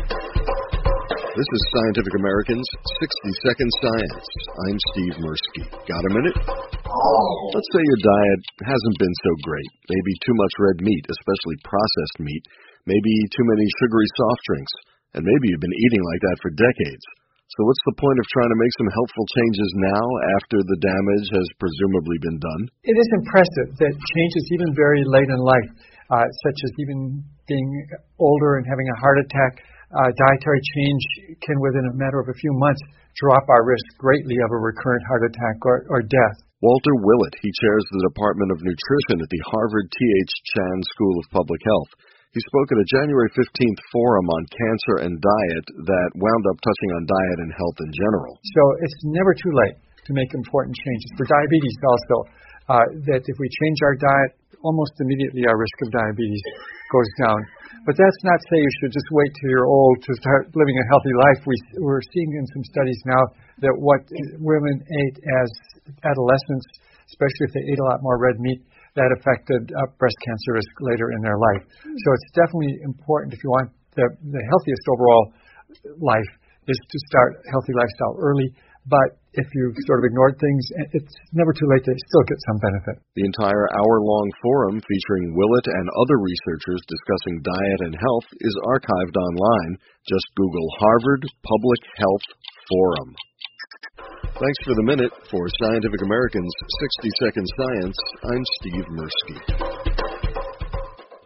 This is Scientific American's 60 Second Science. I'm Steve Mirsky. Got a minute? Let's say your diet hasn't been so great. Maybe too much red meat, especially processed meat. Maybe too many sugary soft drinks. And maybe you've been eating like that for decades. So what's the point of trying to make some helpful changes now after the damage has presumably been done? It is impressive that changes even very late in life, such as even being older and having a heart attack, dietary change can within a matter of a few months drop our risk greatly of a recurrent heart attack or death. Walter Willett, he chairs the Department of Nutrition at the Harvard T.H. Chan School of Public Health. He spoke at a January 15th forum on cancer and diet that wound up touching on diet and health in general. So it's never too late to make important changes. For diabetes also, that if we change our diet, almost immediately our risk of diabetes goes down. But that's not to say you should just wait till you're old to start living a healthy life. We're seeing in some studies now that what women ate as adolescents, especially if they ate a lot more red meat, that affected breast cancer risk later in their life. So it's definitely important if you want the healthiest overall life is to start a healthy lifestyle early. But if you sort of ignored things, it's never too late to still get some benefit. The entire hour-long forum featuring Willett and other researchers discussing diet and health is archived online. Just Google Harvard Public Health Forum. Thanks for the minute. For Scientific American's 60 Second Science, I'm Steve Mirsky.